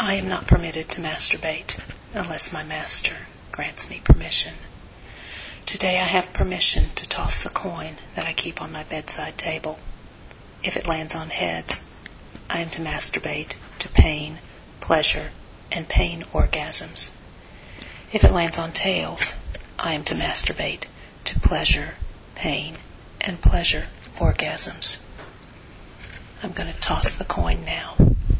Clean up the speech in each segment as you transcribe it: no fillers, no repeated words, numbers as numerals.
I am not permitted to masturbate unless my master grants me permission. Today I have permission to toss the coin that I keep on my bedside table. If it lands on heads, I am to masturbate to pain, pleasure, and pain orgasms. If it lands on tails, I am to masturbate to pleasure, pain, and pleasure orgasms. I'm going to toss the coin now.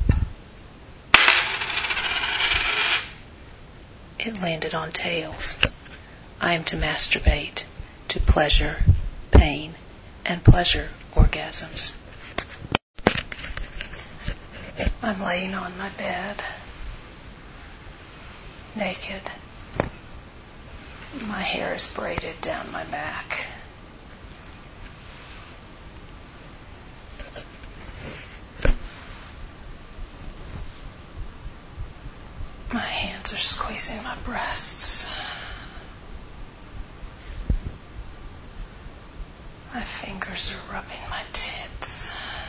It landed on tails. I am to masturbate to pleasure, pain, and pleasure orgasms. I'm laying on my bed, naked. My hair is braided down my back. My hands are squeezing my breasts. My fingers are rubbing my tits.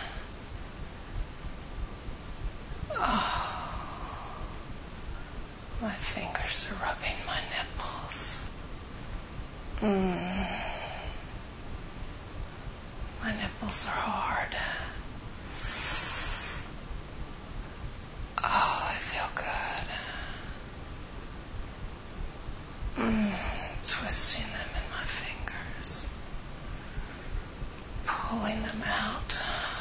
Oh, my fingers are rubbing my nipples. My nipples are hard. Oh, I feel good. Twisting them in my fingers. Pulling them out.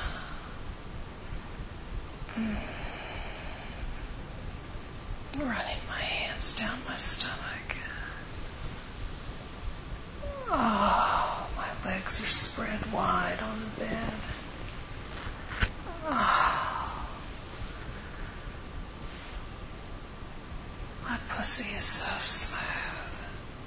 Running my hands down my stomach. Oh, my legs are spread wide on the bed. Oh, my pussy is so smooth.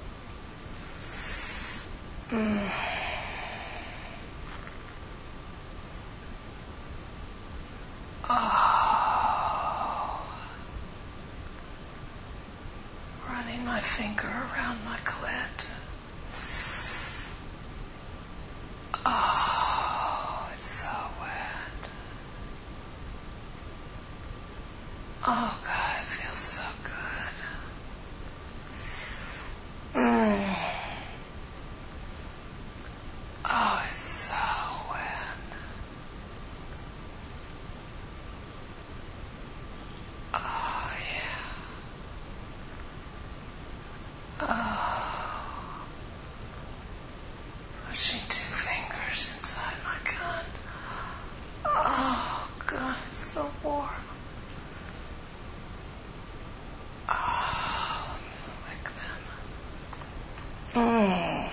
Oh, running my finger around my clit. Oh, it's so wet. Oh, God, it feels so good. Oh, it's so wet. Oh, yeah. Oh. Pushing 2 fingers inside my cunt. Oh, God, it's so warm. Oh, lick them.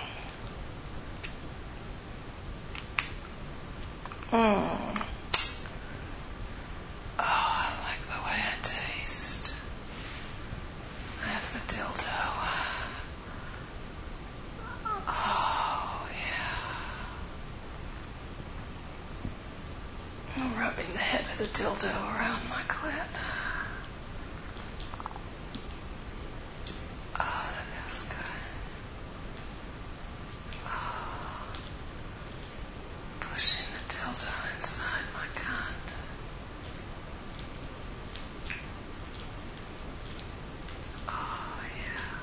Oh, I like the way I taste. I have the dildo. Oh, yeah. I'm rubbing the head of the dildo around my clit. Oh, that feels good. Oh. Pushing the dildo inside my cunt. Oh, yeah.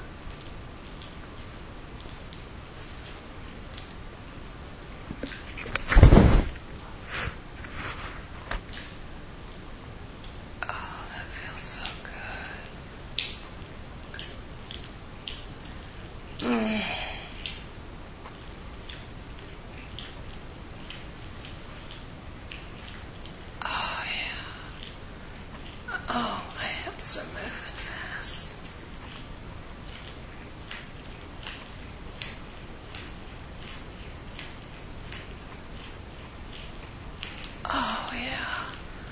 Oh, that feels so good. Oh, yeah. Oh, my hips are moving fast. Oh, yeah.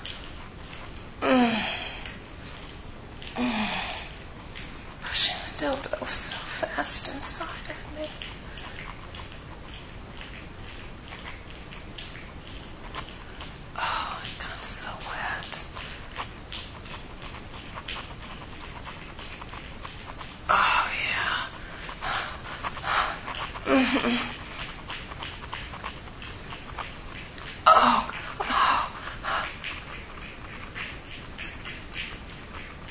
Pushing the dildo so fast inside of me. Oh, it got so wet. Oh, yeah. Oh, oh.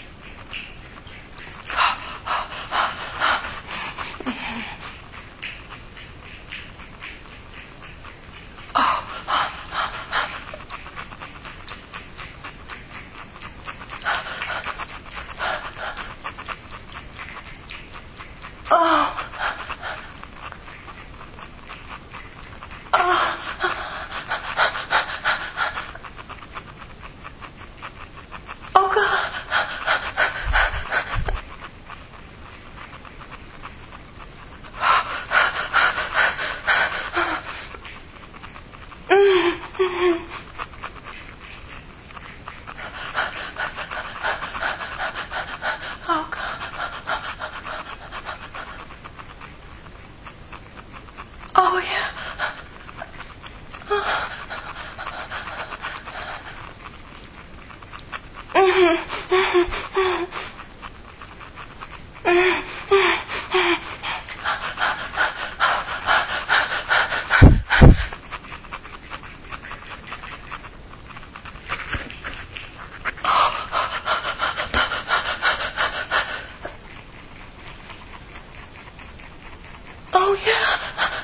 Oh, yeah.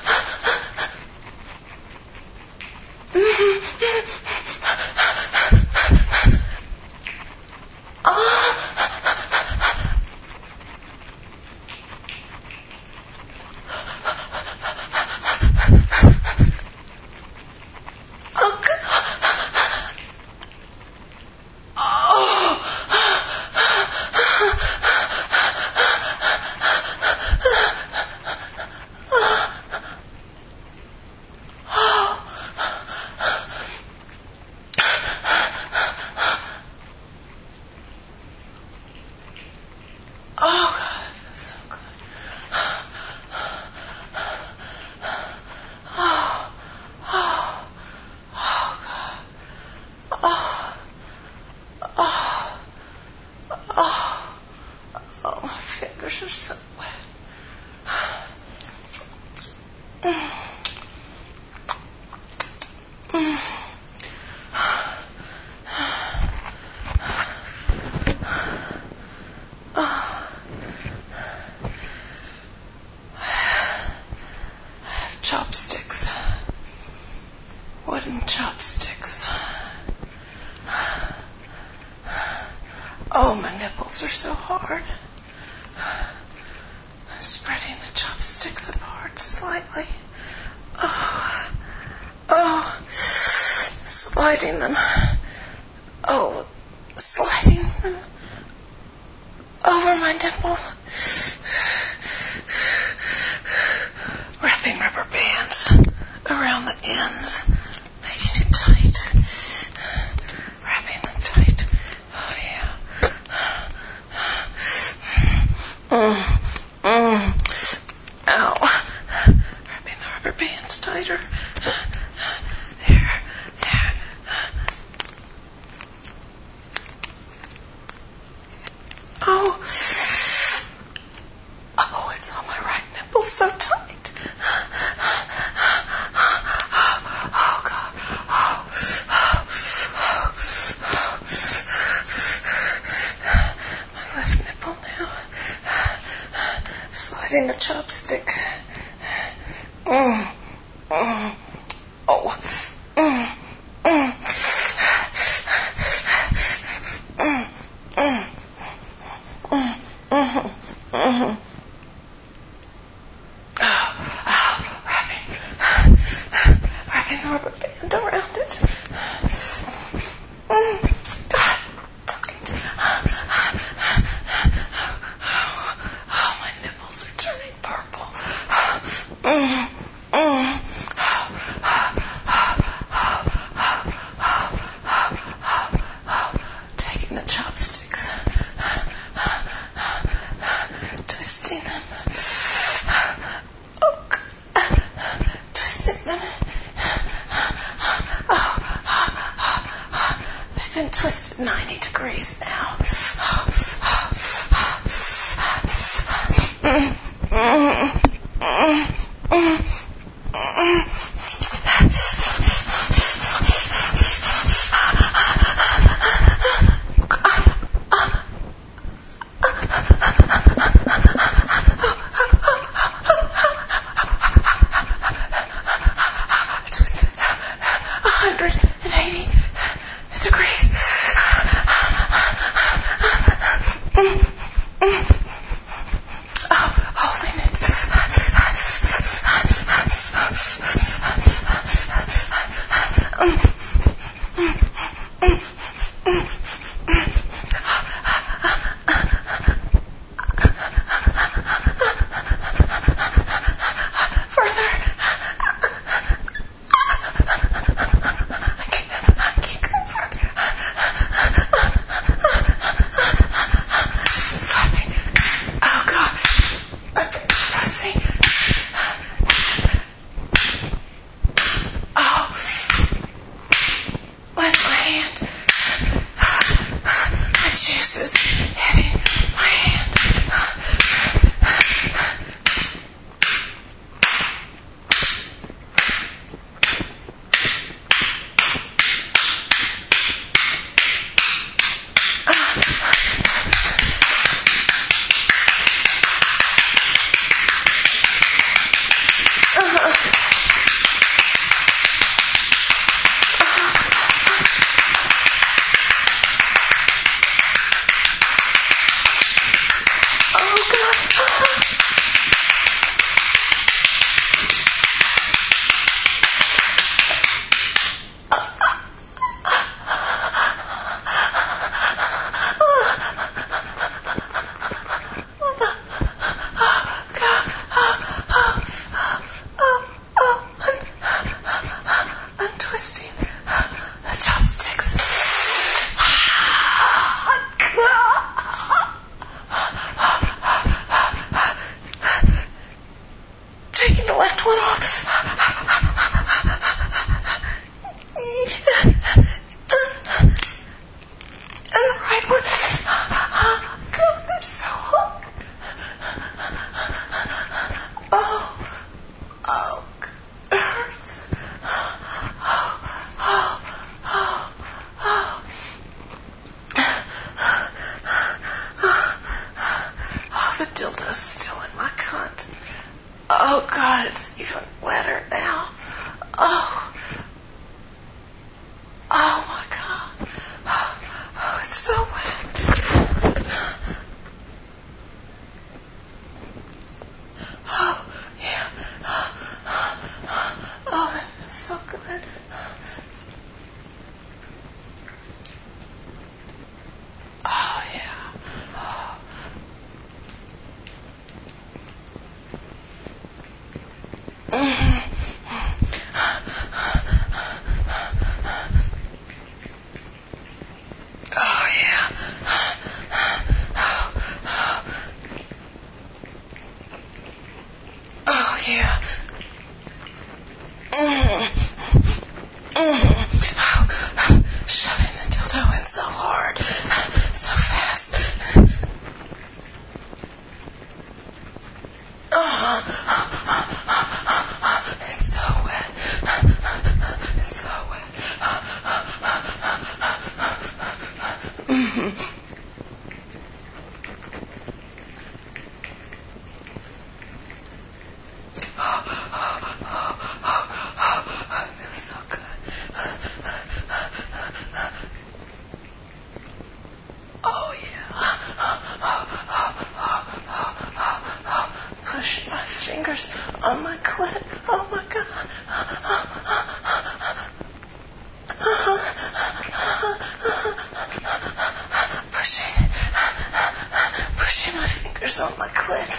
Oh, God. Oh, God, that's so good. Oh, oh, oh, God. Oh, oh, oh, oh, my fingers are so wet. Chopsticks. Wooden chopsticks. Oh, my nipples are so hard. Spreading the chopsticks apart slightly. Oh, oh, sliding them. Oh, sliding them over my nipple. Wrapping rubber bands around the ends, making it tight. Wrapping it tight. Oh, yeah. Ow. Wrapping the rubber bands tighter. There. Oh. Oh, it's on my right nipple so tight. Oh, God. My left nipple now. Sliding the chopstick. Oh. Wrapping the rubber band around it. God, tight. Oh, my nipples are turning purple. Taking the chopsticks. Twisting them. Oh, God. Twisting them. They've been twisted 90 degrees now. Twisted 180 degrees. Holding it. dildo's still in my cunt. Oh, God, it's even wetter now. Oh. Oh, my God. Oh, it's so wet. Oh, yeah. Oh, that feels so good. Oh, yeah. Oh. Mm-hmm. Oh, yeah. Oh, yeah. Shoving the dildo in so hard, so fast. It's so wet. It's so wet. It feels so good. Oh, yeah. Push my fingers on my clit. Oh, my God. Pushing my fingers on my clit.